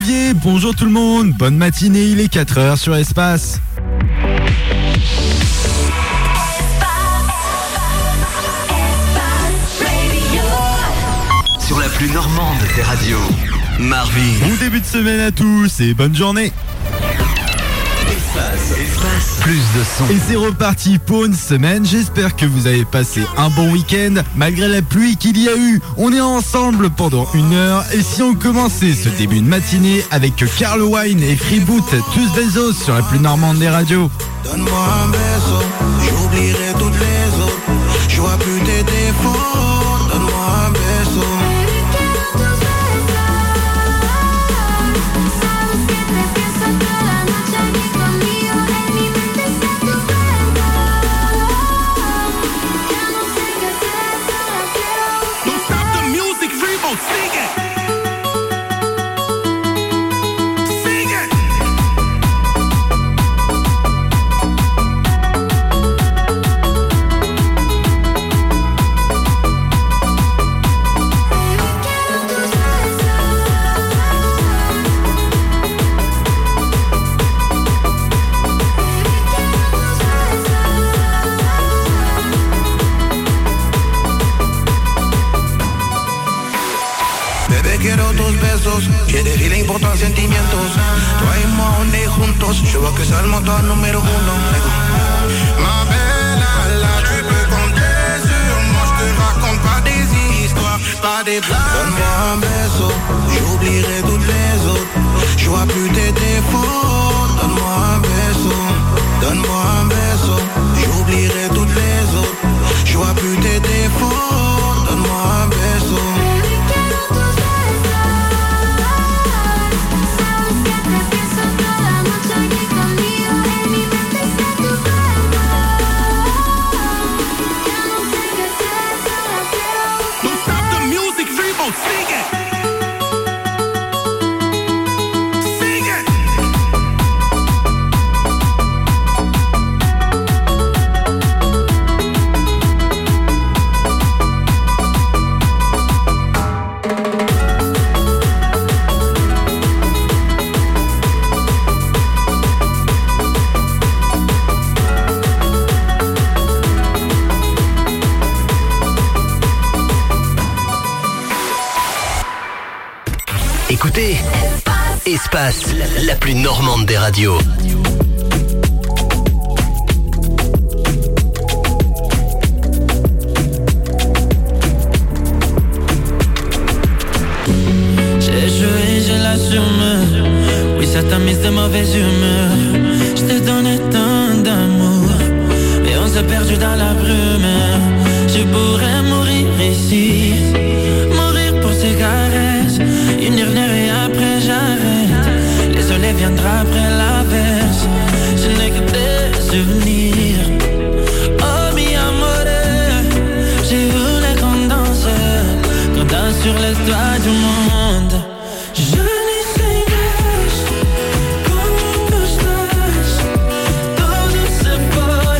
Olivier, bonjour tout le monde, bonne matinée, il est 4h sur Espace. Sur la plus normande des radios, Marvin. Bon début de semaine à tous et bonne journée. Espace, plus de son. Et c'est reparti pour une semaine, j'espère que vous avez passé un bon week-end malgré la pluie qu'il y a eu. On est ensemble pendant 1 heure et si on commençait ce début de matinée avec Carl Wine et Freeboot, tous des os sur la plus normande des radios. Donne-moi un beso, j'oublierai toutes les autres, je vois plus tes défauts, donne-moi un beso. Quiere feeling por tus sentimientos. Tú y moi on est juntos. Je vois que c'est le moteur numéro 1. Ma belle, là tu peux compter sur moi. Je te raconte pas des histoires, pas des blagues. Donne-moi un beso, j'oublierai toutes les autres. Je vois plus tes défauts. Donne-moi un beso, donne-moi un beso. J'oublierai toutes les autres. Je vois plus tes défauts. Donne-moi un beso. Écoutez, Espace, la plus normande des radios. J'ai joué, je l'assume. Oui, ça t'a mis de mauvaise humeur. Je t'ai donné tant d'amour et on s'est perdu dans la brume. Je pourrais mourir ici, mourir pour ces caresses. Une heure et après j'arrête. Le soleil viendra après l'averse. Je n'ai que des souvenirs. Oh mi amore, j'ai voulu qu'on danse sur les toits du monde. Je n'ai sem gás, como estás? Todo se foi,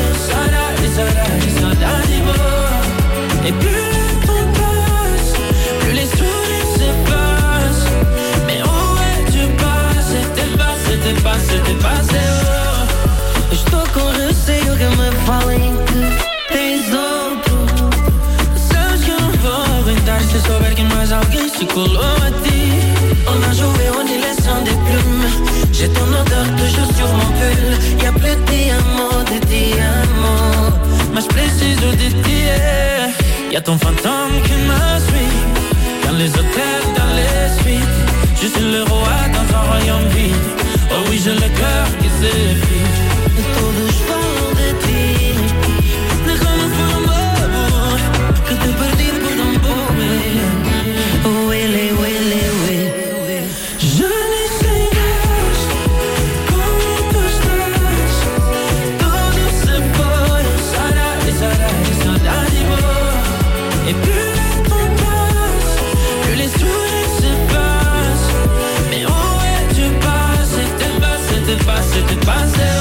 saudade boa. Et plus le temps passe, plus les sourires s'effacent. Mais où es-tu passé? T'es passé, oh. Estou com receio que me falem que tens outro. Sabes que eu não vou aguentar se souber que mais alguém se colou a ti. On a joué en laissant des plumes. J'ai ton odeur toujours sur mon pull. Y'a plus de diamants, mas preciso de ti. Y'a ton fantôme qui me suit dans les hôtels, dans les suites. Je suis le roi dans un royaume vide. Oh oui, j'ai le cœur qui s'effrite. Todos falam de ti. Déjame por un bobo que te perdí por tan pobre. Huele, huele, huele. Je n'ai sem gás, como estás? Todo se foi, saudade boa. Et plus le temps passe, plus les sourires s'effacent. Mais où es-tu passé? T'es passé.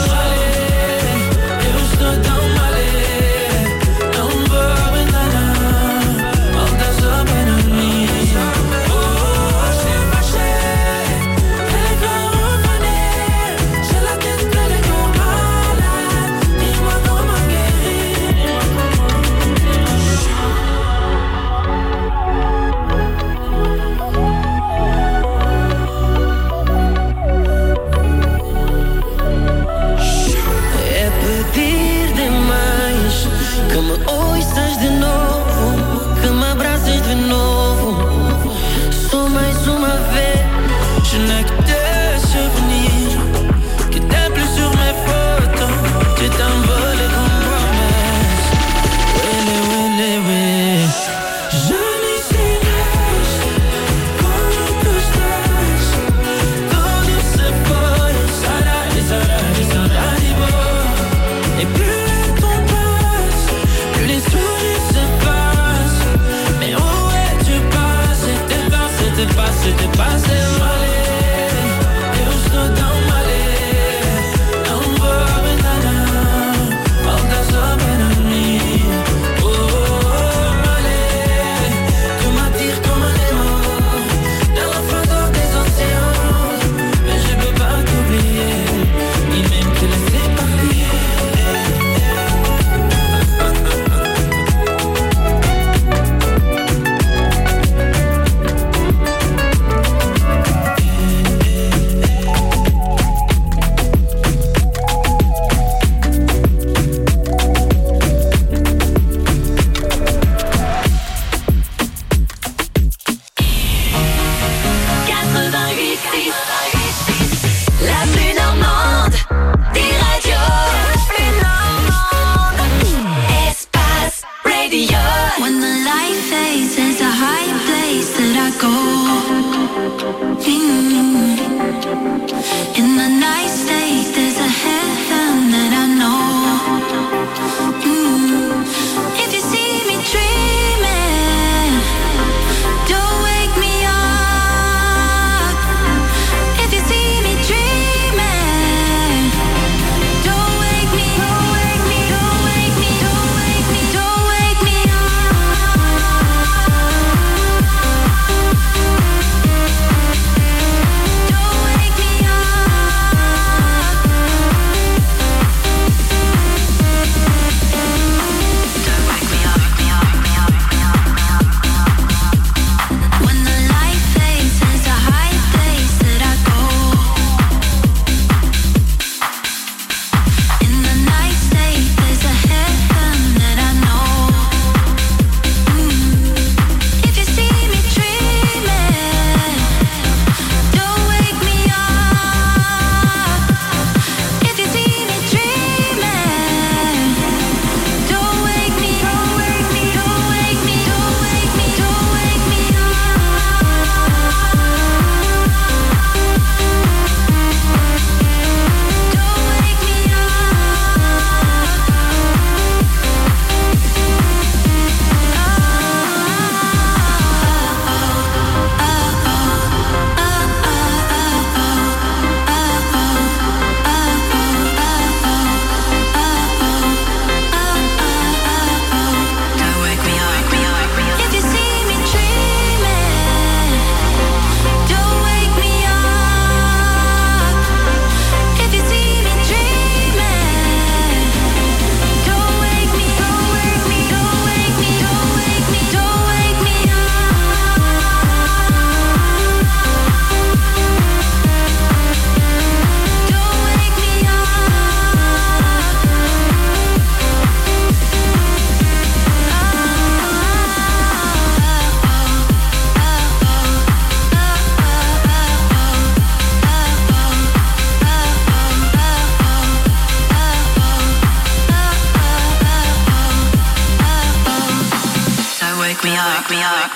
wake me up.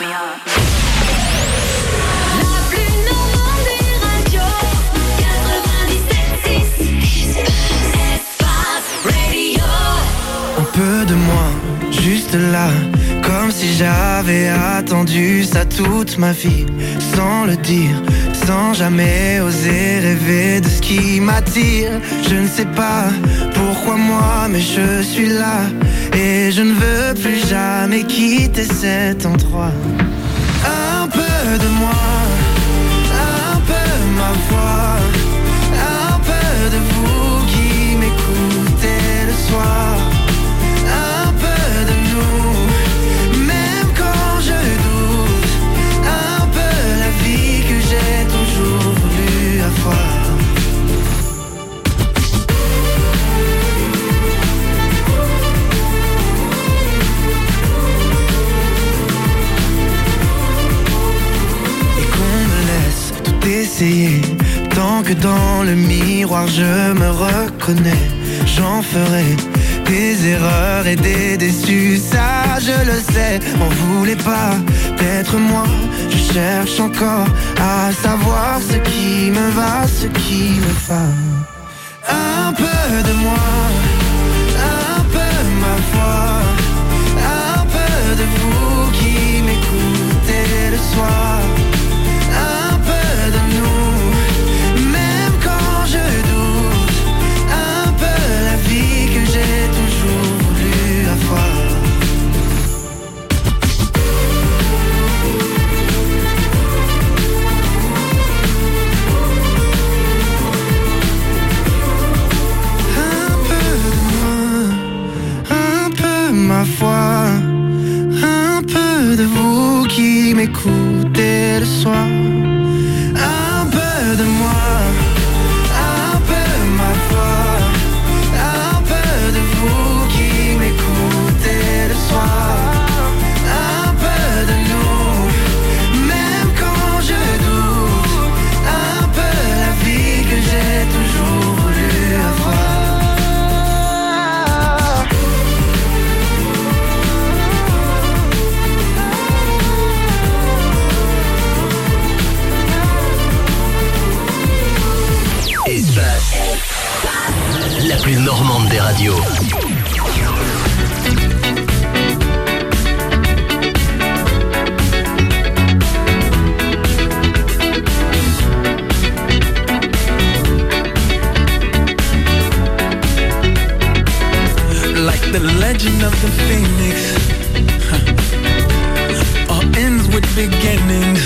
La plus normande des radios, 97.6 Espace Radio. Un peu de moi, juste là, comme si j'avais attendu ça toute ma vie, sans le dire, sans jamais oser rêver de ce qui m'attire. Je ne sais pas pourquoi moi, mais je suis là, et je ne veux plus jamais quitter cet endroit. Un peu de moi, un peu ma voix, un peu de vous qui m'écoutez le soir. Un peu de nous, même quand je doute, un peu la vie que j'ai toujours voulu avoir. Et qu'on me laisse tout essayer, tant que dans le miroir je me reconnais, j'en ferai des erreurs et des déçus, ça je le sais. On voulait pas d'être moi, je cherche encore à savoir ce qui me va, ce qui me va. Un peu de moi, un peu ma voix, un peu de vous qui m'écoutez le soir. Un peu de nous, même quand je doute, un peu la vie que j'ai toujours voulu avoir. Un peu de moi, un peu ma foi, un peu de vous qui m'écoutez le soir. Un peu de moi, un peu ma foi, un peu de vous qui m'écoutez le soir. Un peu de nous, même quand je doute, un peu la vie que j'ai toujours voulu avoir. Espace, la plus normande des radios. Like the legend of the phoenix, all ends with beginnings.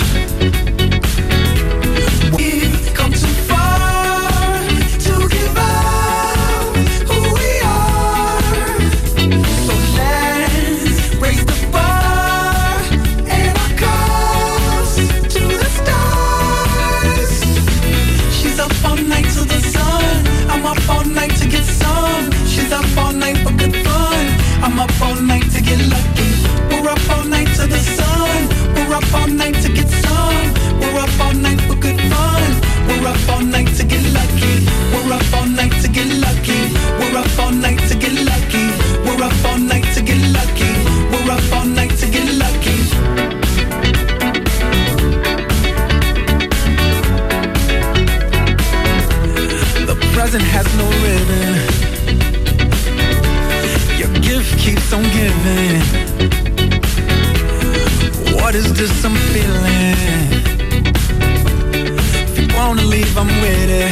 We've come too far to give up who we are. So let's raise the bar and our cups to the stars. She's up all night to the sun, I'm up all night to get some. She's up all night for good fun, I'm up all night to get lucky. We're up all night to the sun, we're up all night to get some. We're up all night for good fun, we're up all night to get lucky. We're up all night to get lucky. We're up all night to get lucky. We're up all night to get lucky. We're up all night to get lucky. The present has no ribbon, your gift keeps on giving. What is this I'm feeling? If you wanna leave, I'm with it.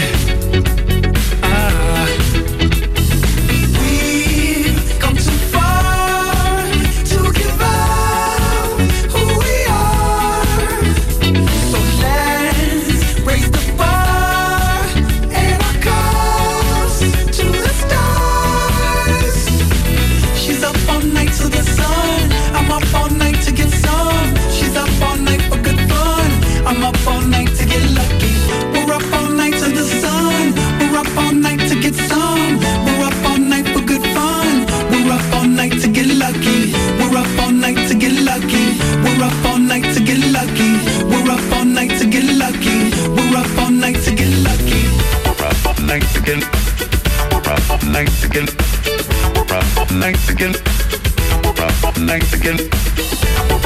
We've come too far to give up who we are. So let's raise the bar and our cups to the stars. She's up all night to the sun, I'm up all night to get some. She's up all night for good fun, I'm up all night to get lucky. We're up all night to the sun, we're up all night to get some. We're up all night for good fun, we're up all night to get lucky. We're up all night to get lucky. We're up all night to get lucky. We're up all night to get lucky. We're up all night to get lucky. We're up all night to get. We're up all night to get. We're up all night to get. We're up all night to get. We're up all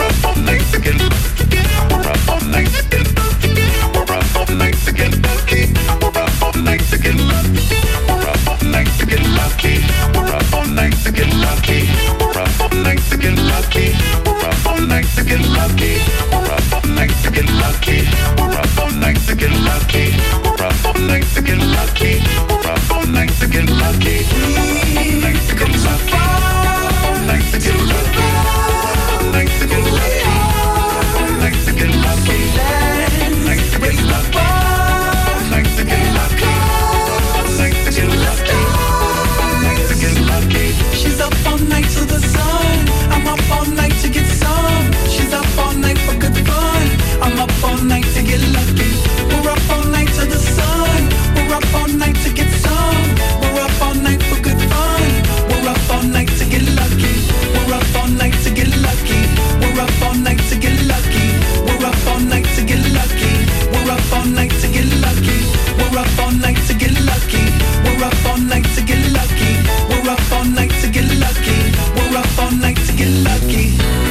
nights again. We're up all nights again. We're up all nights again. We're up all nights again. We're up all nights again. Lucky. We're up all nights again. Lucky. We're up all nights again. Lucky. We're up all nights again. Lucky. We're up all nights again. Lucky. We're up all nights again. Lucky. We're up all nights again. Lucky. We're up all nights again. Lucky. Nights again. Lucky. Nights again. Lucky. Nights again. Lucky. Nights again. Lucky. Nights again. Lucky. Nights again. Lucky. Nights again. Lucky. Nights again. Lucky. She's up all night to the sun. I'm up all night to get some. She's up all night for good fun. I'm up all night to get lucky. We're up all night to the sun. We're up all night to get some. We're up all night for good fun. We're up all night to get lucky. We're up all night to get lucky. We're up all night to get lucky. We're up all night to get lucky. We're up all night to get lucky. We're up all night to get lucky. We're up all night to get lucky. We're up all night to get lucky. We're up all night to get lucky.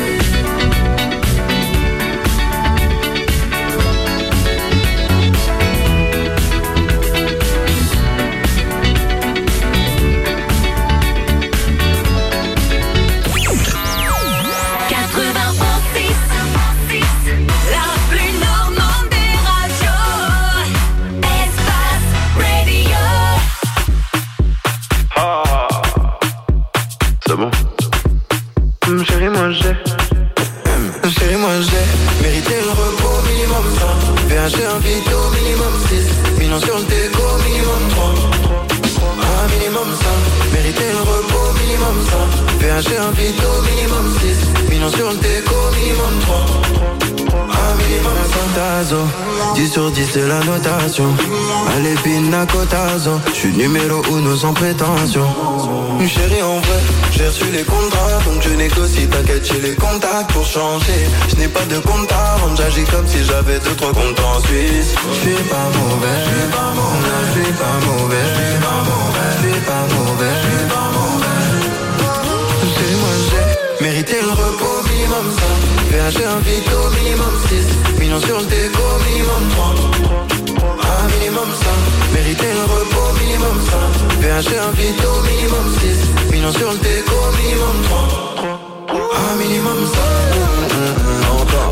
Chérie, moi j'ai mérité le repos minimum 100. VH un vito minimum 6. Millions sur le déco minimum 3. Un minimum 100. Mérité le repos minimum 100. VH un vito minimum 6. Millions sur le déco minimum 3. Un minimum 100. Tazo 10 sur 10 c'est la notation. Allez pina cotazo. J'suis numéro 1 sans prétention. Chérie en vrai, j'ai reçu les contrats, donc je négocie, t'inquiète j'ai les contacts pour changer. Je n'ai pas de compte à rendre, j'agis comme si j'avais 2-3 comptes en Suisse. Je suis pas mauvais, je suis pas mauvais, je suis pas mauvais, je suis pas mauvais, je suis pas mauvais, je suis pas mauvais. Chérie moi j'ai mérité le repos minimum 100. VH un vito minimum 6. Millions sur le déco minimum 3. Un minimum 100. Mérité le repos minimum 100. VH un vito minimum 6. Millions sur le déco minimum 3. Un minimum 100. Encore.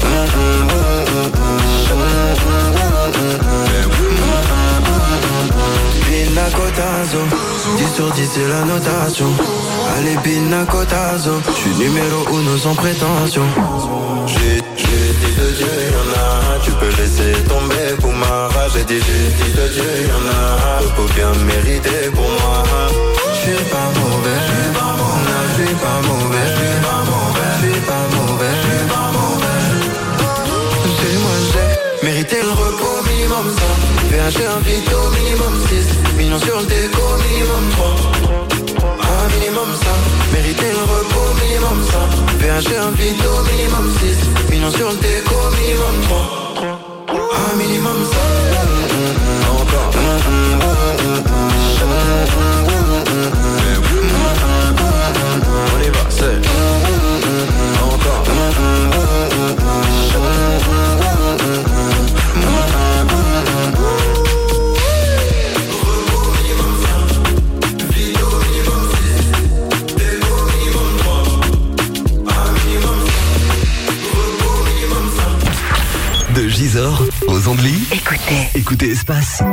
Pina cotazo 10 sur 10 c'est la notation. Allez pina cotazo. J'suis numéro 1 sans prétention. J'ai dit de Dieu y'en a. Tu peux laisser tomber pour ma rage. J'ai dit de Dieu y'en a. Repos bien mérité pour moi. J'suis pas mauvais, j'suis pas mauvais, j'suis pas mauvais, j'suis pas mauvais, j'suis pas mauvais, j'suis pas mauvais. Chez moi j'ai mérité le repos minimum 100. VH un vito minimum 6. Millions sur le déco minimum 3. Un minimum 100. Mérité le repos minimum 100. VH un vito minimum 6. Millions sur le déco minimum 3. Un minimum 100. Encore. On y va, c'est encore. De Gisors aux Andelys. Écoutez Espace.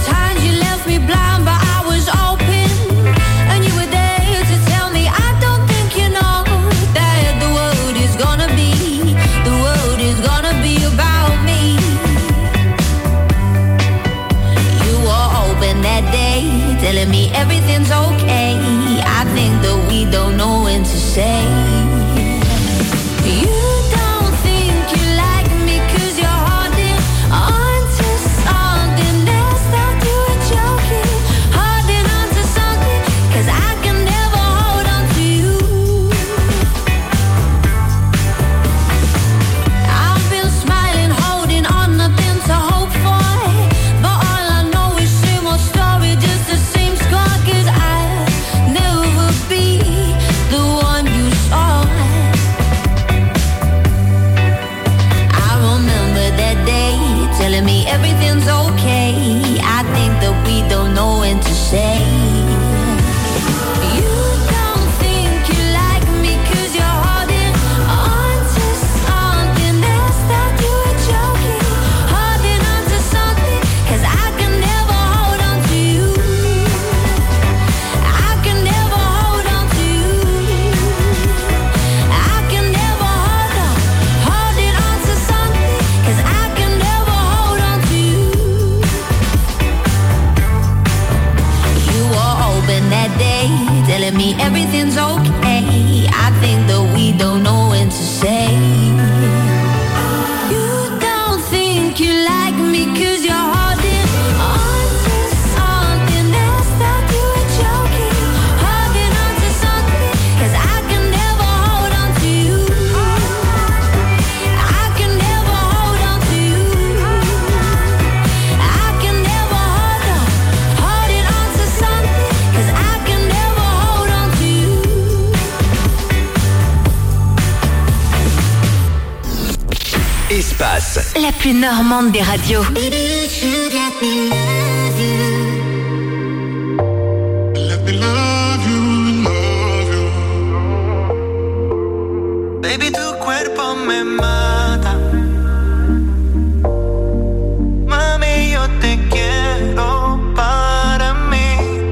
Blind, but I was open, and you were there to tell me I don't okay. I think that we don't know when to say. You don't think you like me 'cause you're holding on to something else that you were joking. Holding on to something 'cause I can never hold on to you. I can never hold on to you. I can never holding on to something 'cause I can never hold on to you. Espace. La plus normande des radios. Baby, you should let me love you. Let me love you, love you. Baby, tu cuerpo me mata. Mami, yo te quiero para mí.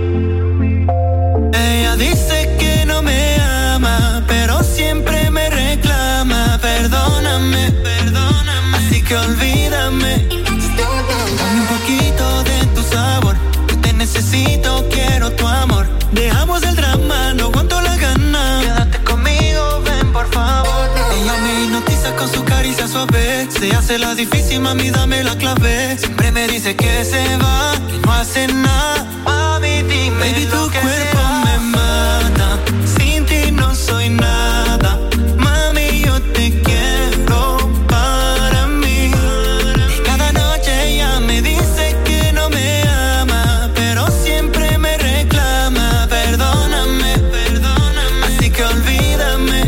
Ella dice que no me ama, pero siempre me reclama. Perdóname, perdóname, así que olvídame. Dame un poquito de tu sabor. Yo te necesito, quiero tu amor. Dejamos el drama, no aguanto la gana. Quédate conmigo, ven por favor. Ella me hipnotiza con su caricia suave. Se hace la difícil, mami, dame la clave. Siempre me dice que se va, que no hace nada. Mami, dime, baby, tu cuerpo me mata. Sin ti no soy nada. Mami, yo te quiero para mí. Y cada noche ella me dice que no me ama, pero siempre me reclama. Perdóname, perdóname, así que olvídame.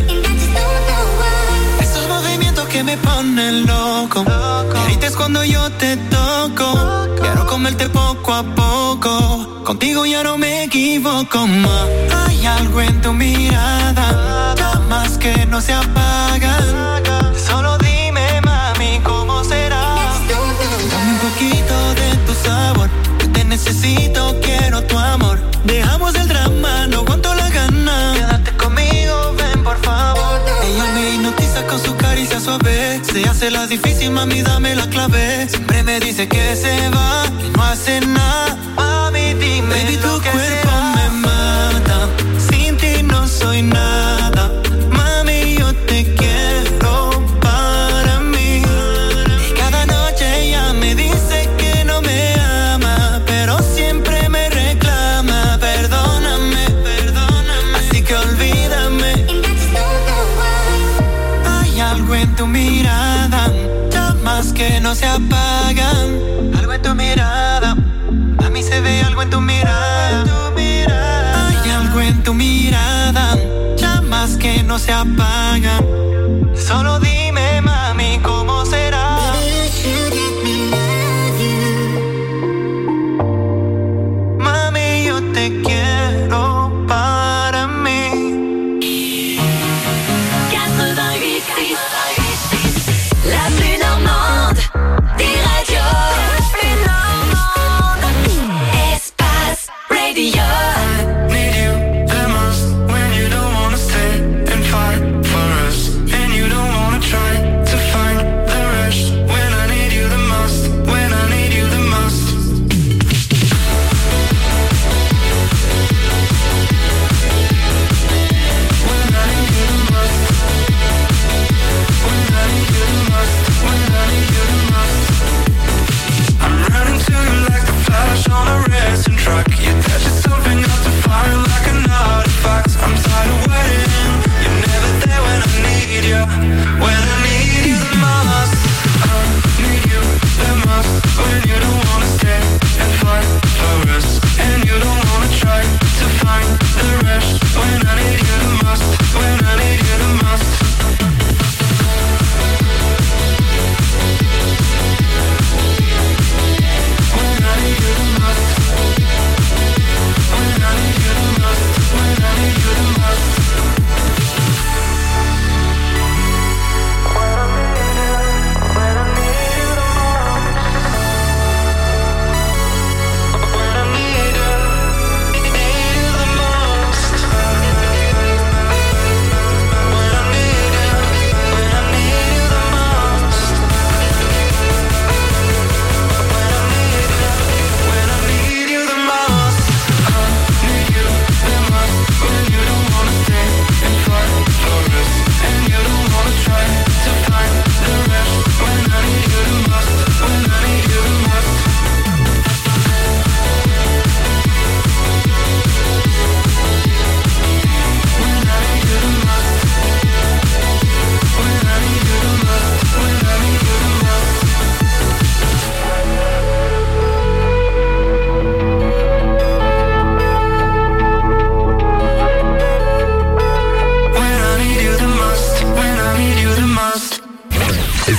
Esos movimientos que me ponen loco. Grites cuando yo te toco. Quiero comerte poco a poco. Contigo ya no me equivoco más. Hay algo en tu mirada, llamas que no se apagan. Solo dime, mami, ¿cómo será? Dame un poquito de tu sabor. Yo te necesito, quiero tu amor. Dejamos el drama, no aguanto la gana. Quédate conmigo, ven por favor. Ella me hipnotiza con su caricia suave. Se hace la difícil, mami, dame la clave. Siempre me dice que se va, que no hace nada. Mami, dime, baby, tu cuerpo me mata. Sin ti no soy nada. Mami, yo te quiero para mí. Y cada noche ella me dice que no me ama, pero siempre me reclama. Perdóname, perdóname, así que olvídame. Hay algo en tu mirada, llamas que no se apagan. Algo en tu mirada, a mí se ve algo en tu mirada. Hay algo en tu mirada, llamas que no se apagan. Solo dime, mami, ¿cómo será? Baby, you should let me love you. Mami, yo te quiero para mí. 88.6. La plus normande des radios. La plus normande. Espace Radio. Need you the most when you don't wanna stay and fight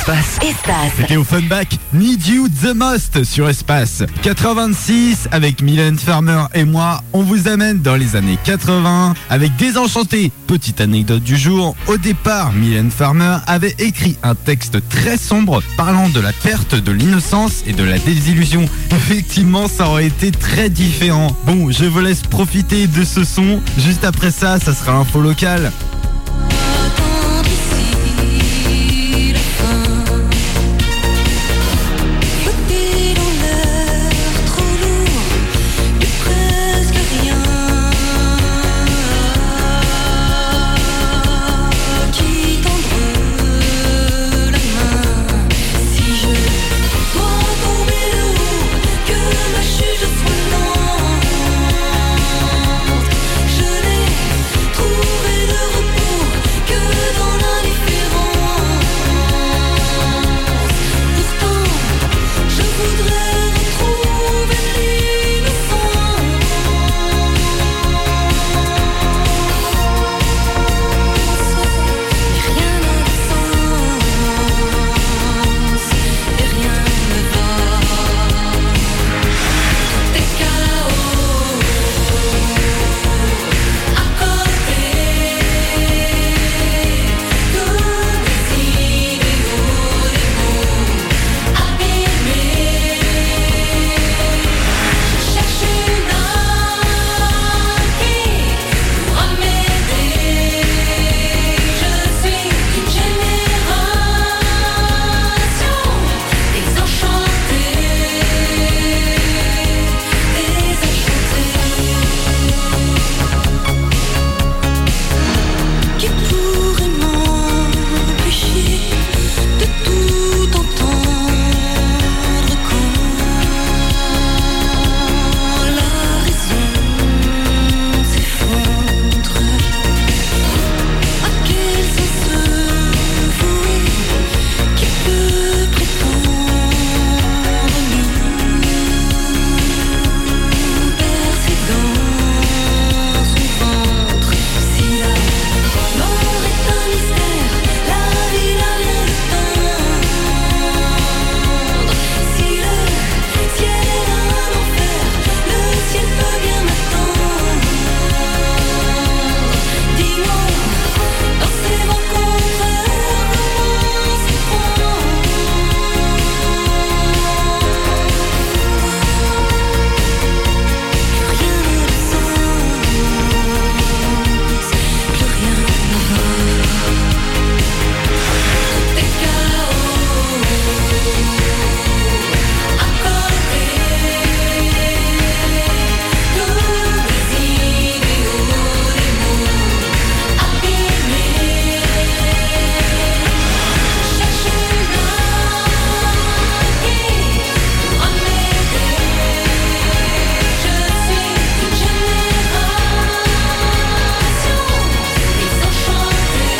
Espace. Espace. Et au Funback, Need You The Most sur Espace. 86 avec Mylène Farmer et moi, on vous amène dans les années 80 avec Désenchanté. Petite anecdote du jour, au départ, Mylène Farmer avait écrit un texte très sombre parlant de la perte de l'innocence et de la désillusion. Effectivement, ça aurait été très différent. Bon, je vous laisse profiter de ce son. Juste après ça, ça sera info locale. Attendre ici la fin. Faut-il en l'air trop lourd et presque rien qui tendre la main. Si je dois tomber de haut, que ma chute soit lente. Je n'ai trouvé de repos que dans l'indifférence. Pourtant, je voudrais retrouver l'innocence. Mais rien n'a de sens, et rien ne va. Tout est chaos, à côté, tous mes idéaux, des mots abîmés. Je cherche une âme qui pourra m'aider. Je suis une génération désenchantée, qui pourrait m'empêcher de tout entendre quand la raison s'effondre. À quel sens se vouer, qui peut prétendre nous bercer dans son ventre? Si la mort est un mystère, la vie n'a rien de tendre. Si le ciel est un enfer, le ciel peut bien m'attendre. Dis-moi, dans ces rencontres, comment s'y prendre? Plus rien n'a de sens, plus rien ne va. Tout est chaos, à côté, tous mes idéaux, des mots abîmés. Je cherche une âme qui pourra m'aider. Je suis une génération désenchantée.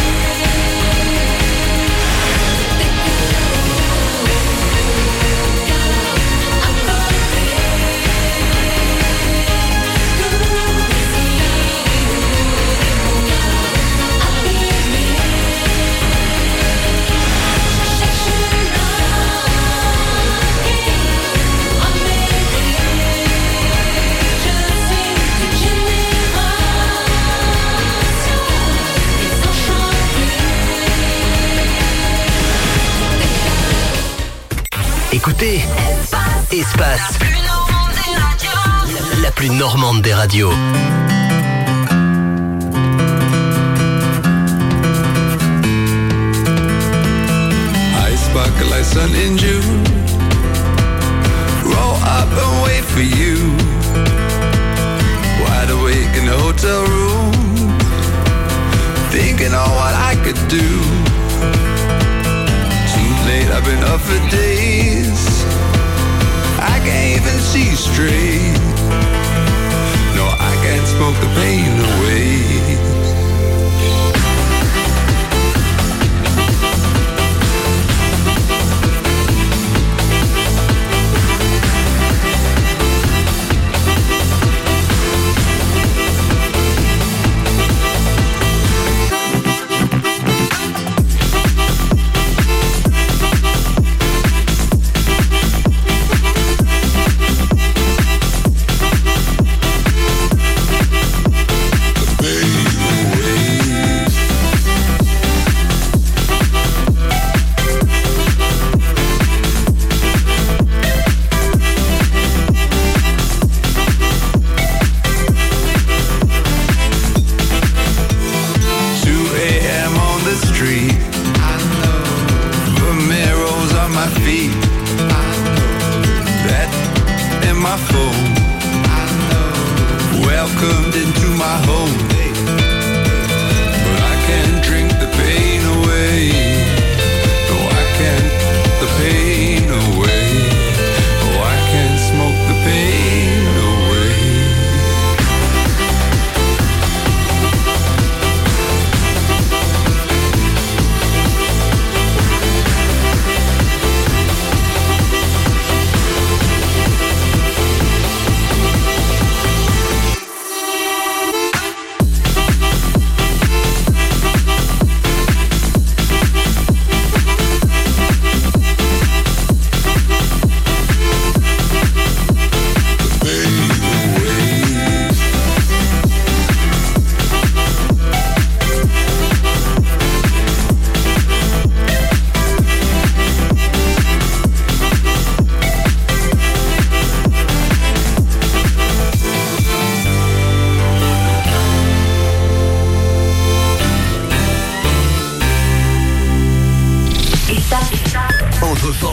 Écoutez Espace, la plus normande des radios. I sparkle like sun in June. Roll up and wait for you. Wide awake in the hotel room, thinking on what I could do. Too late, I've been up for days. I can't even see straight. No, I can't smoke the pain away.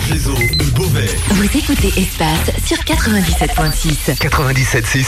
réseau de Beauvais. Vous écoutez Espace sur 97.6. 97.6.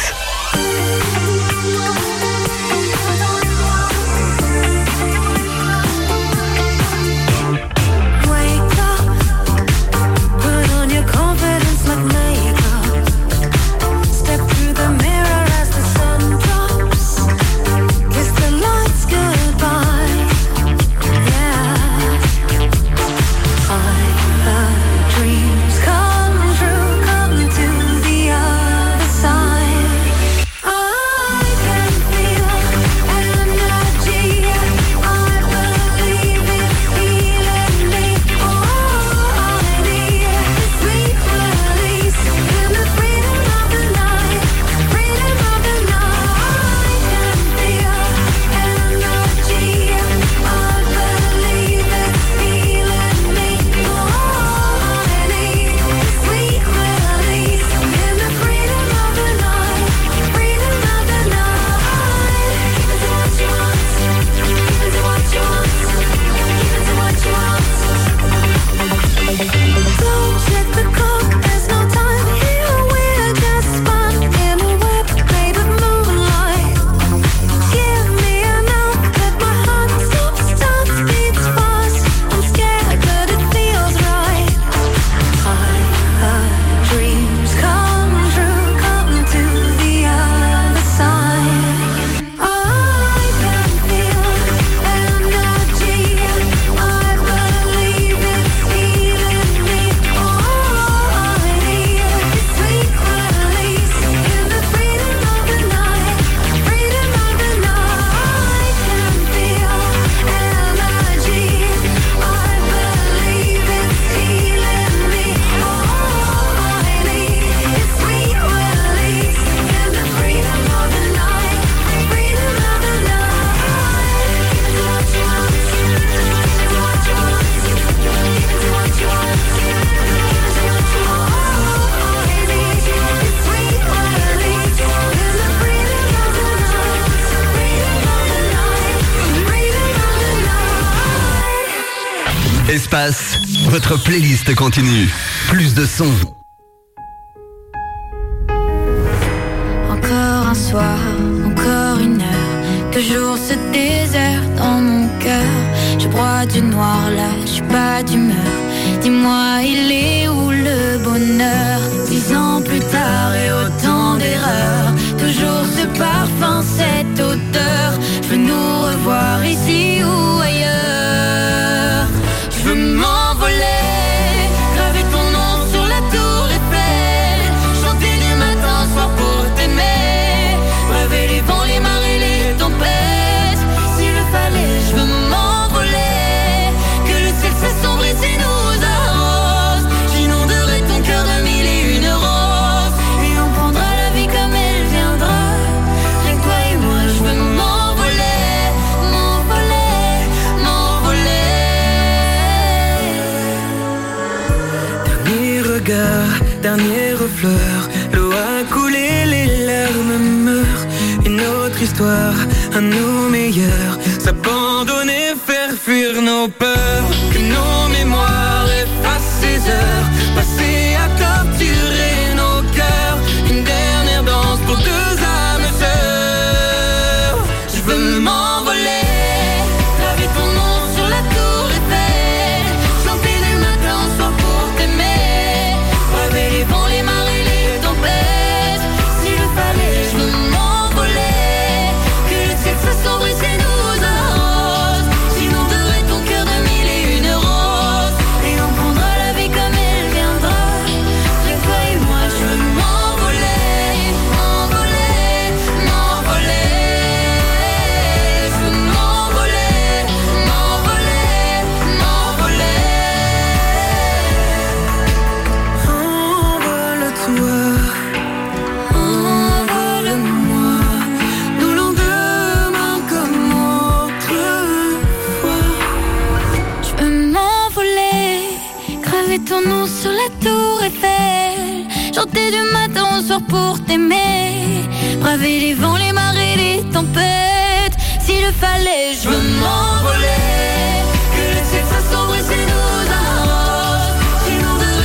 Espace, votre playlist continue. Plus de sons. Encore un soir, encore une heure, toujours ce désert dans mon cœur. Je broie du noir là, je suis pas d'humeur. Dis-moi, il est où le bonheur? 10 ans plus tard et autant d'erreurs, toujours ce parfum, cette odeur. Je veux nous revoir ici ou ailleurs. Je veux m'envoler, graver ton nom sur la tour Eiffel, chanter du matin au soir pour t'aimer, rêver les vents, les marées, les tempêtes. S'il le fallait, je veux m'envoler, que le ciel s'assombrisse et nous arrose. J'inonderai ton cœur de 1001 roses, et on prendra la vie comme elle viendra. Rien que toi et moi, je veux m'envoler, m'envoler, m'envoler. Dernier regard, dernière fleur, l'eau a coulé, les larmes meurent. Une autre histoire, à nos meilleurs, s'abandonner, faire fuir nos peurs. Que nos mémoires effacent ces heures, passées à torturer nos cœurs. Une dernière danse pour deux âmes sœurs. Je veux m'envoler, graver ton nom sur la tour Eiffel, chanter du matin au soir pour t'aimer, rêver les vents, les marées, les tempêtes. S'il le fallait, je veux m'envoler, que le ciel s'assombrisse et nous arrose. J'inonderai ton cœur de 1001 roses, et on prendra la vie comme elle viendra. Rien que toi et moi, je veux m'envoler, m'envoler, m'envoler. Je veux m'envoler, m'envoler, m'envoler. Envole-toi, envole-moi, nous lendemain comme autrefois. Je veux m'envoler, graver ton nom sur la tour Eiffel, chanter du matin au soir pour t'aimer, braver les vents, les marées, les tempêtes. S'il le fallait, je veux m'envoler, que le ciel s'assombrisse et nous arrose. J'inonderai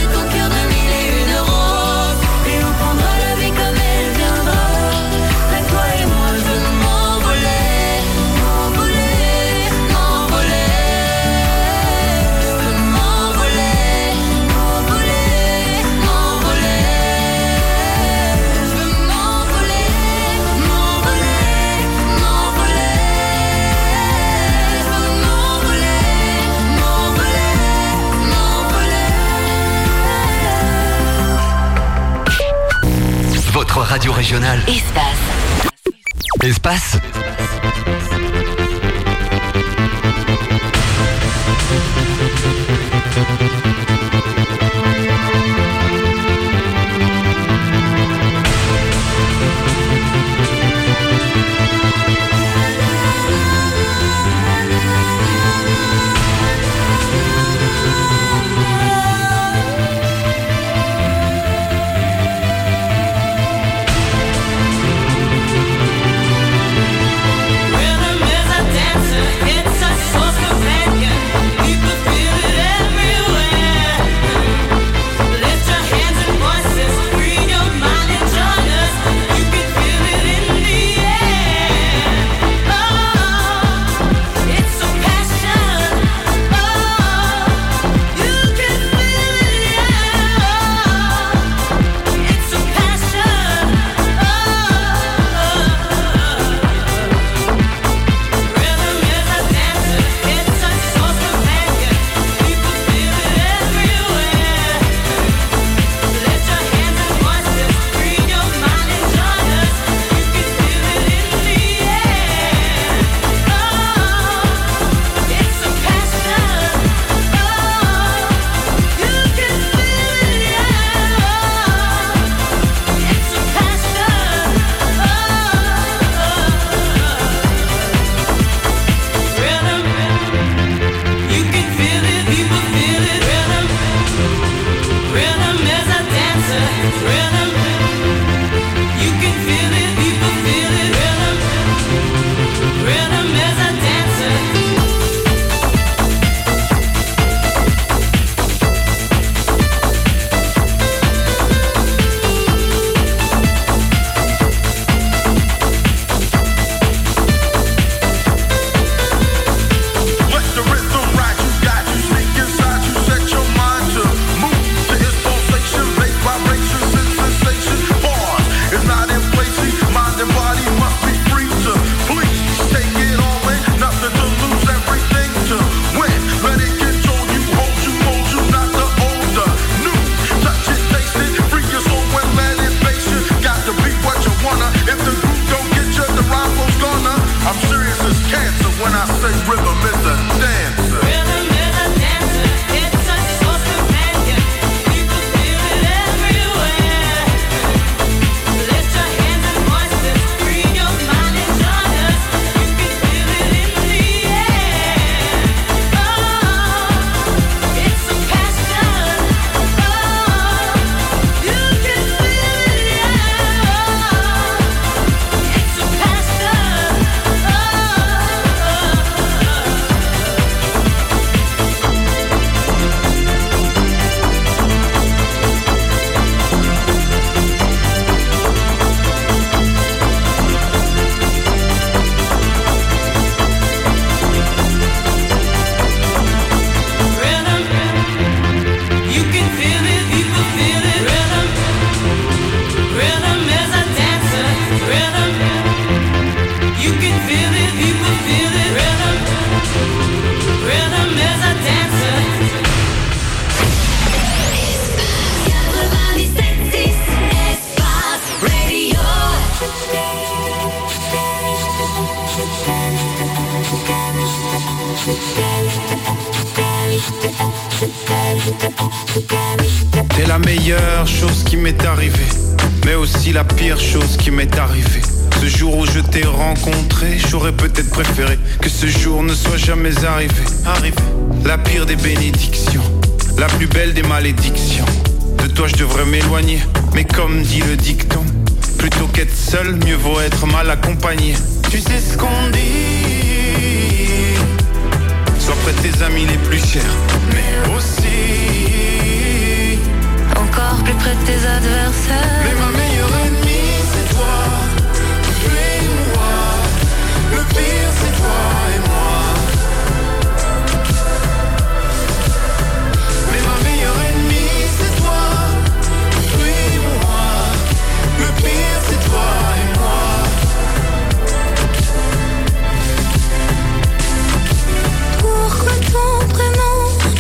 radio régionale. Espace. T'es la meilleure chose qui m'est arrivée, mais aussi la pire chose qui m'est arrivée. Ce jour où je t'ai rencontré, j'aurais peut-être préféré que ce jour ne soit jamais arrivé. La pire des bénédictions, la plus belle des malédictions. De toi je devrais m'éloigner, mais comme dit le dicton, plutôt qu'être seul, mieux vaut être mal accompagné. Tu sais ce qu'on dit, sois près de tes amis les plus chers, mais aussi encore plus près de tes adversaires. Mais ma meilleure ennemie c'est toi, tu et moi. Le pire c'est toi et moi. Mais ma meilleure ennemie c'est toi, tu et moi. Le pire c'est toi et moi. Pourquoi ton prénom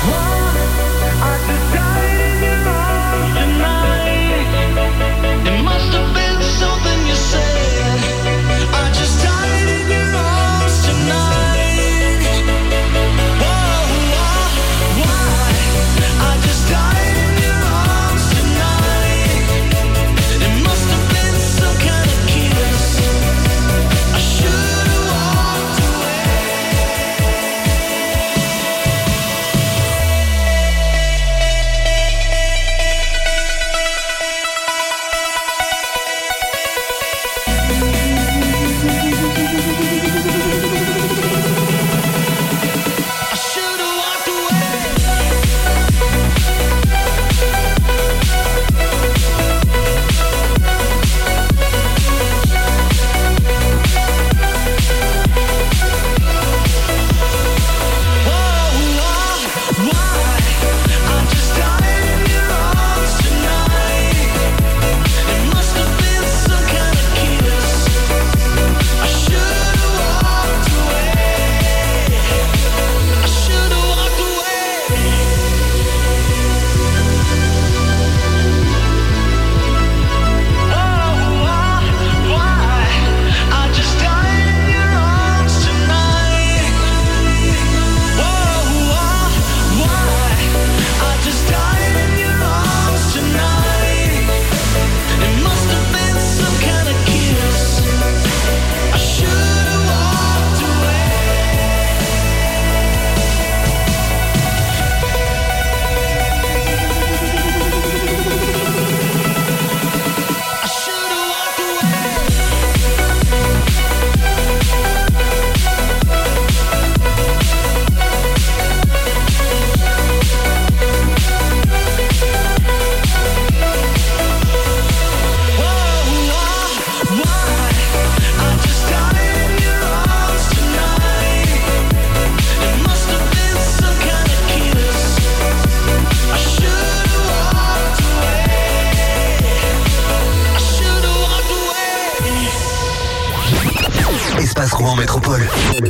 Espace Rouen Métropole.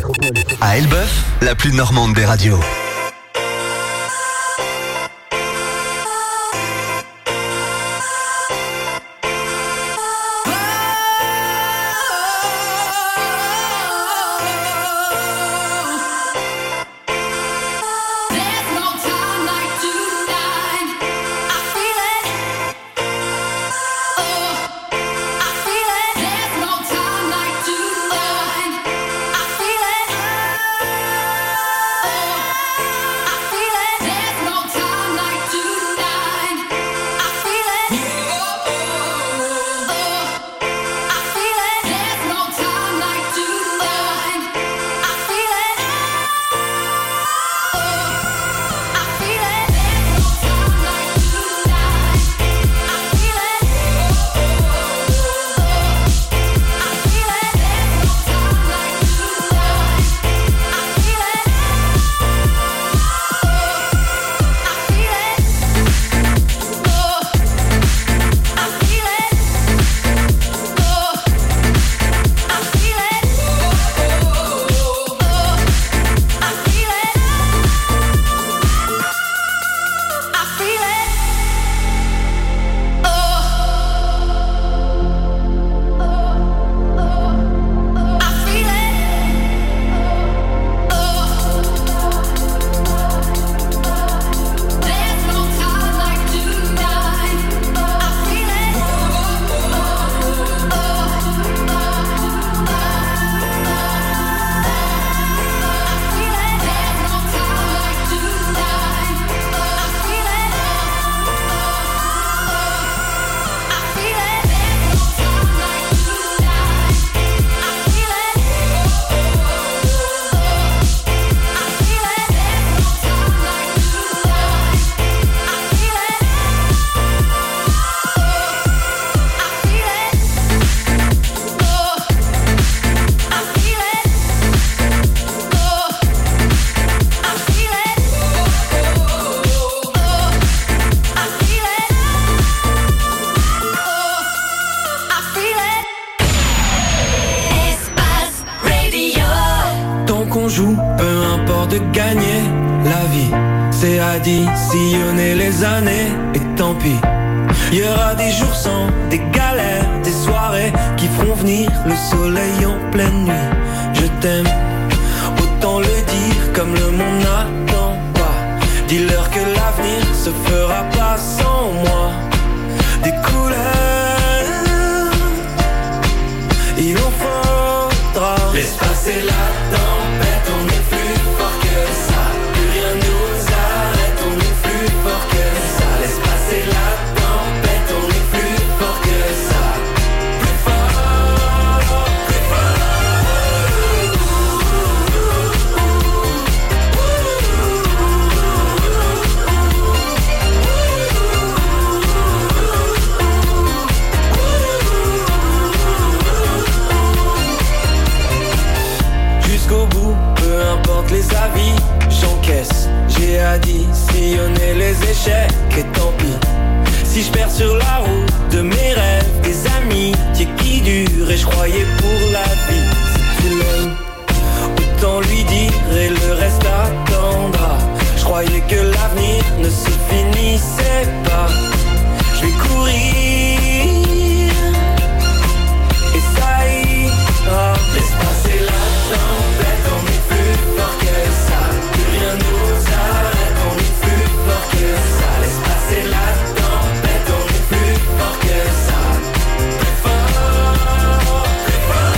À Elbeuf, la plus normande des radios. Oh C'est additionner les années et tant pis. Il y aura des jours sans, des galères, des soirées qui feront venir le soleil en pleine nuit. Je t'aime, autant le dire comme le monde n'attend pas. Dis-leur que l'avenir se fera pas sans moi. Des couleurs, il en faudra. Laisse passer la tempête, on est plus fort que ça. Plus rien nous arrête, on est plus fort que ça. Laisse passer la tempête, on est plus fort que ça. Plus fort, plus fort. Jusqu'au bout, peu importe les avis, j'encaisse. J'ai additionné les échecs et tant pis. Si je perds sur la route de mes rêves, des amitiés qui durent et je croyais pour la vie. Si tu l'aimes, autant lui dire et le reste attendra. Je croyais que l'avenir ne se finissait pas. Je vais courir et ça ira. Laisse passer la tempête, on est plus fort que ça. Plus rien nous arrête, on est plus fort que ça. Laisse passer la tempête, on est plus fort que ça. Plus fort, plus fort.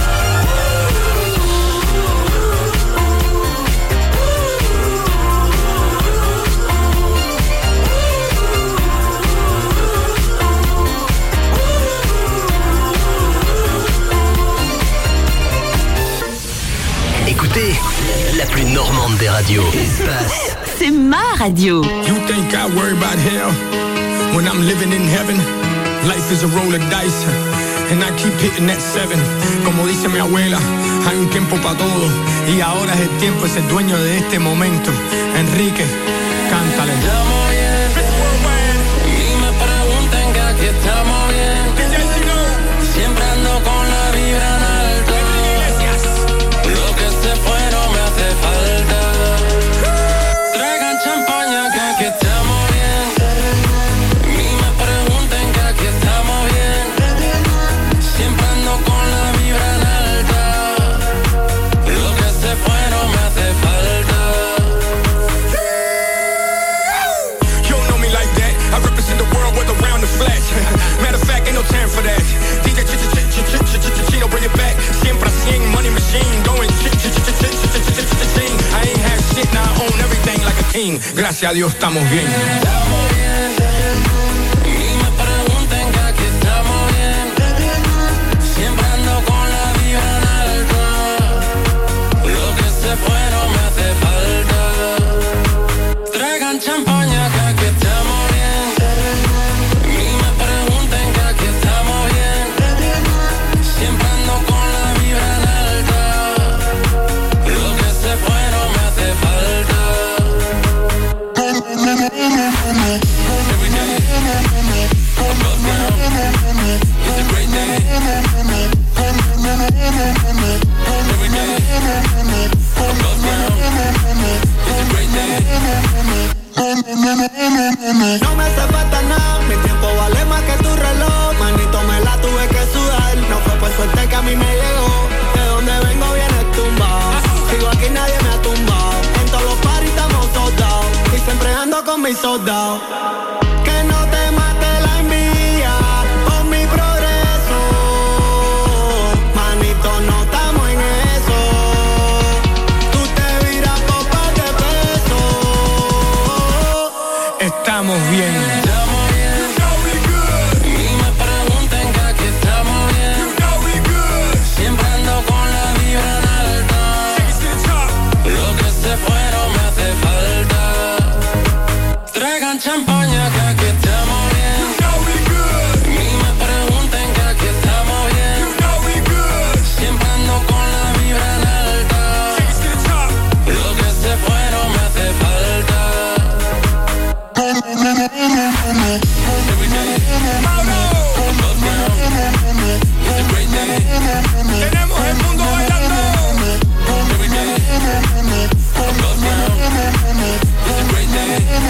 Écoutez, la plus normande des radios. Espace. C'est ma radio. You think I worry about hell when I'm living in heaven? Life is a roll of dice and I keep hitting that 7. Como dice mi abuela, hay un tiempo para todo y ahora es el tiempo, es el dueño de este momento. Enrique, cántale. Estamos bien, y me preguntan que aquí estamos bien. Siempre ando con la vibra en alto. Lo que se fue no me hace falta. Traigan champaña que aquí estamos bien. Y me preguntan que aquí estamos bien. Siempre ando con la vibra en alta. Lo que se fue no me hace falta. You don't know me like that. I represent the world with around the flash. Matter of fact, ain't no time for that. DJ Chino, bring it back. Siempre así, money machine, going I ain't had shit, now I own everything like a king. Gracias a Dios estamos bien. Estamos bien. Y me preguntan que aquí estamos bien. Siempre ando con la vibra en alto. Lo que se fue no me hace falta. Traigan champaña que aquí estamos bien. Y me preguntan que aquí estamos bien. Siempre ando con la vibra en alta. Lo que se fue no me hace falta. Every day, above ground, it's a great day. Every day, above ground, it's a great day. No me hace falta nada, mi tiempo vale más que tu reloj. Manito, me la tuve que sudar. No fue por suerte que a mí me llegó. De donde vengo viene tumbado. Sigo aquí, nadie me ha tumbado. En todos los paris estamos soldados. Y siempre ando con mis soldados. Que no te mate la envidia por mi progreso. Manito, no estamos en eso. Tú te viras por par de pesos. Estamos bien. Estamos bien. Y me preguntan que aquí estamos bien. Siempre ando con la vibra en alta. Lo que se fue no me hace falta. Traigan champaña que aquí estamos bien. Y me preguntan que aquí estamos bien. Siempre ando con la vibra en alta. Lo que se fue no me hace falta. Every day, above ground, it's a great day. Tenemos el mundo bailando. Every day, above ground, it's a great day.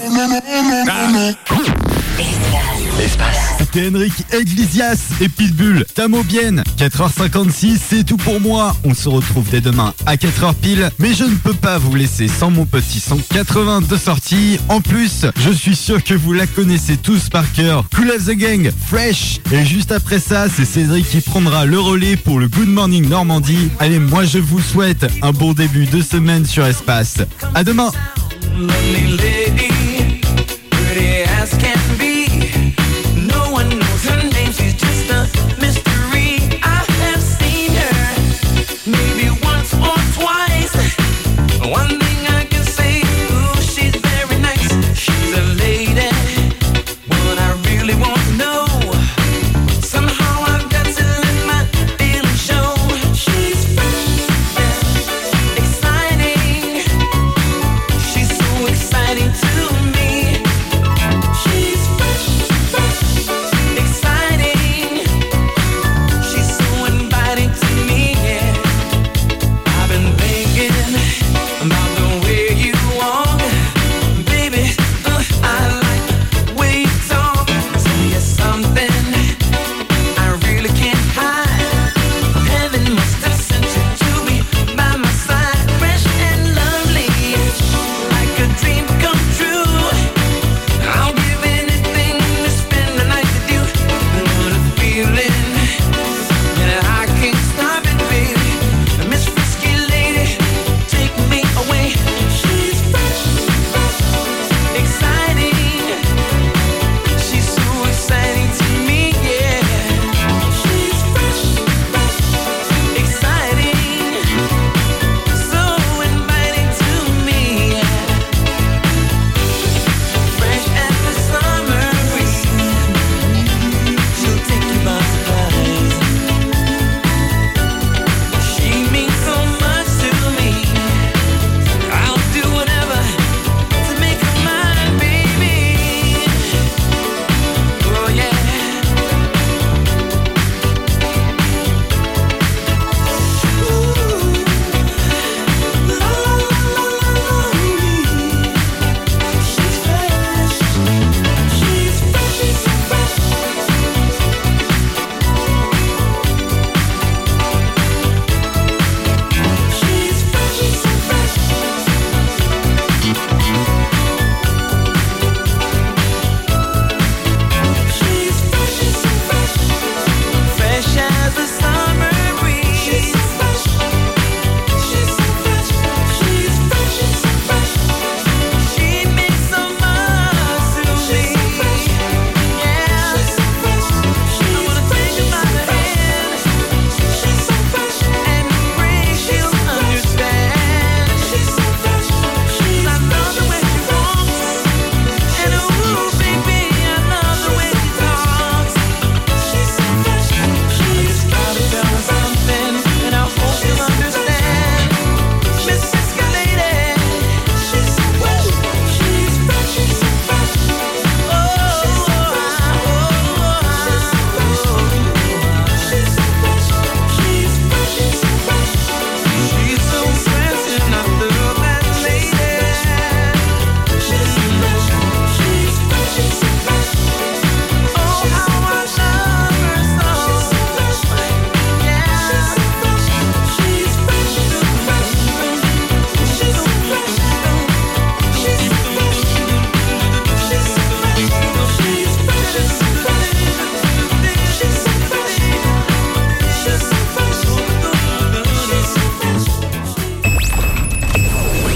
C'était Enrique Iglesias et Pitbull. Tamo bien. 4h56, c'est tout pour moi. On se retrouve dès demain à 4h pile. Mais je ne peux pas vous laisser sans mon petit 180 de sortie. En plus, je suis sûr que vous la connaissez tous par cœur. Cool as the Gang, Fresh. Et juste après ça, c'est Cédric qui prendra le relais pour le Good Morning Normandie. Allez, moi je vous souhaite un bon début de semaine sur Espace. À demain. Lovely lady, pretty as can be. No one knows her name, she's just a mystery. I have seen her, maybe once or twice. One thing I can say, ooh, she's very nice. She's a lady, what I really want to know. Somehow I've got to let my feelings show. She's fresh, exciting. She's so exciting to